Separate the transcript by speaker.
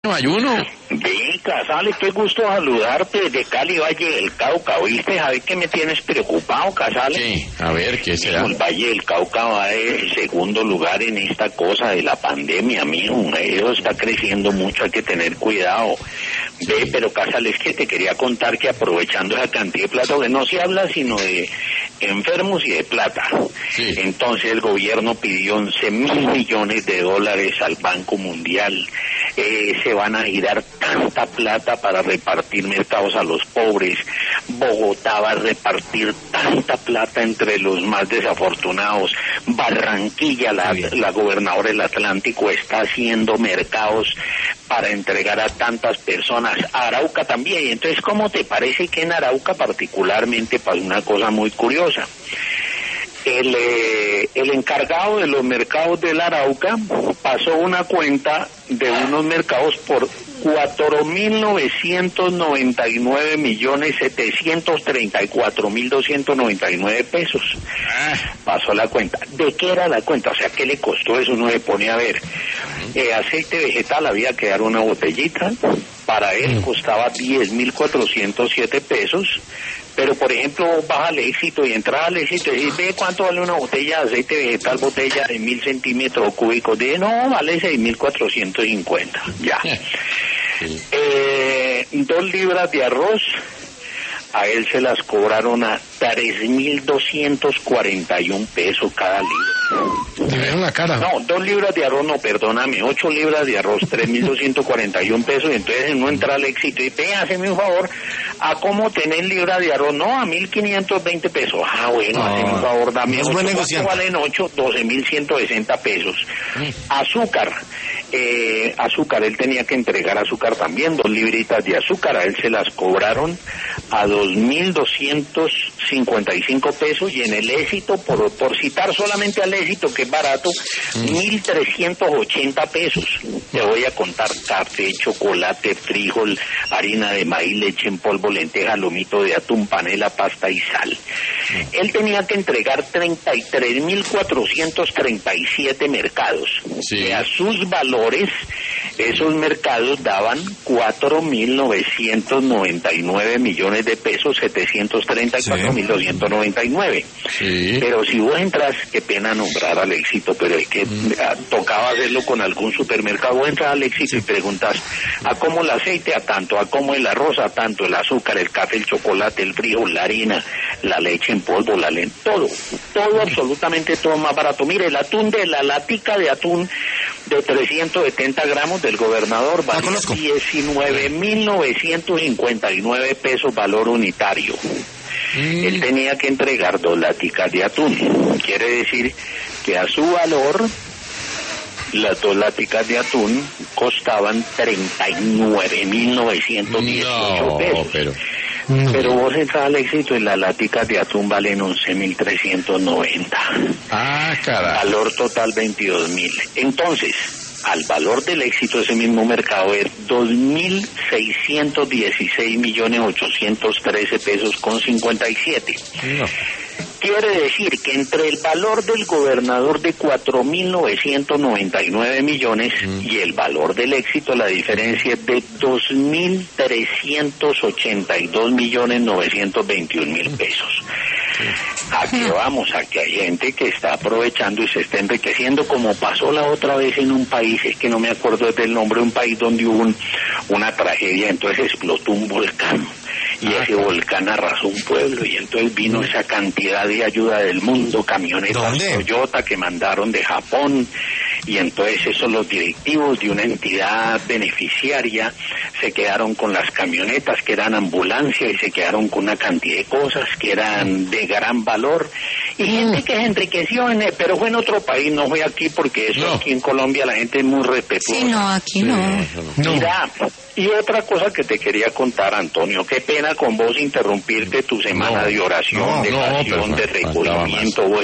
Speaker 1: ayuno.
Speaker 2: Ven, Casale, qué gusto saludarte de Cali, Valle del Cauca. ¿Oíste? ¿Sabes que me tienes preocupado, Casale?
Speaker 1: Sí, a ver, ¿qué será?
Speaker 2: El Valle del Cauca va de segundo lugar en esta cosa de la pandemia, mijo. Eso está creciendo mucho, hay que tener cuidado. Ve, pero Casale, es que te quería contar que aprovechando esa cantidad de plata, que no se habla sino de enfermos y de plata.
Speaker 1: Sí.
Speaker 2: Entonces el gobierno pidió 11.000 millones de dólares al Banco Mundial. Se van a girar tanta plata para repartir mercados a los pobres. Bogotá va a repartir tanta plata entre los más desafortunados. Barranquilla, la gobernadora del Atlántico, está haciendo mercados para entregar a tantas personas. Arauca también. Y entonces, ¿cómo te parece que en Arauca particularmente pasó una cosa muy curiosa? El encargado de los mercados del Arauca pasó una cuenta de unos mercados por 4.999.734.299 pesos. Pasó la cuenta. ¿De qué era la cuenta? O sea, ¿qué le costó eso? Uno se pone a ver. Aceite vegetal había que dar una botellita. Para él costaba 10.407 pesos. Pero, por ejemplo, baja al Éxito y entras al Éxito y dices, ve cuánto vale una botella de aceite vegetal, botella de 1.000 centímetros cúbicos. Dice, no, vale 6.450. Ya. 2 libras de arroz, a él se las cobraron a 3.241 pesos cada libra.
Speaker 3: Te vieron la cara.
Speaker 2: No, 2 libras de arroz, no, perdóname, 8 libras de arroz, 3.241 pesos, y entonces no entra al Éxito y ve, hazme un favor, ¿a cómo tenés libra de arroz? No, a 1.520 pesos. Ah, bueno, hazme un favor, dame 8, ¿cuánto valen 8? 12.160 pesos. Azúcar, él tenía que entregar azúcar también, 2 libritas de azúcar, a él se las cobraron a 2.255 pesos, y en el Éxito, por citar solamente al Éxito, que es barato, 1.380 pesos. Te voy a contar: café, chocolate, frijol, harina de maíz, leche en polvo, lenteja, lomito de atún, panela, pasta y sal. Él tenía que entregar 33.437 mercados.
Speaker 1: Sí.
Speaker 2: Y a sus valores, esos mercados daban 4.999 millones de pesos, 734.299.
Speaker 1: Sí.
Speaker 2: Pero si vos entras, qué pena nombrar al Éxito, pero es que tocaba hacerlo con algún supermercado. Vos entras al Éxito y preguntas, ¿a cómo el aceite? A tanto. ¿A cómo el arroz? A tanto. El azúcar, el café, el chocolate, el frijol, la harina, la leche en polvo, la lente, todo, absolutamente todo más barato. Mire, el atún de la latica de atún de 370 gramos del gobernador vale 19.959 pesos valor unitario. Él tenía que entregar 2 laticas de atún. Quiere decir que a su valor, las 2 laticas de atún costaban 39.918 pesos. Pero vos entras al Éxito y las laticas de atún valen 11.390.
Speaker 1: Ah, caray.
Speaker 2: Valor total 22.000. Entonces, al valor del Éxito, ese mismo mercado es 2.616.813 pesos con 57.
Speaker 1: No.
Speaker 2: Quiere decir que entre el valor del gobernador de 4.999 millones y el valor del Éxito, la diferencia es de 2.382.921.000 pesos. ¿A qué vamos? A que hay gente que está aprovechando y se está enriqueciendo, como pasó la otra vez en un país, es que no me acuerdo del nombre, un país donde hubo una tragedia, entonces explotó un volcán. Y ese volcán arrasó un pueblo, y entonces vino esa cantidad de ayuda del mundo, camionetas Toyota que mandaron de Japón, y entonces esos, los directivos de una entidad beneficiaria se quedaron con las camionetas que eran ambulancia, y se quedaron con una cantidad de cosas que eran de gran valor, y gente que se enriqueció pero fue en otro país, no fue aquí, porque eso aquí en Colombia la gente es muy respetuosa.
Speaker 4: Sí, no, aquí no.
Speaker 2: Mira, y otra cosa que te quería contar, Antonio, qué pena con vos interrumpirte tu semana de oración, de oración, de recogimiento.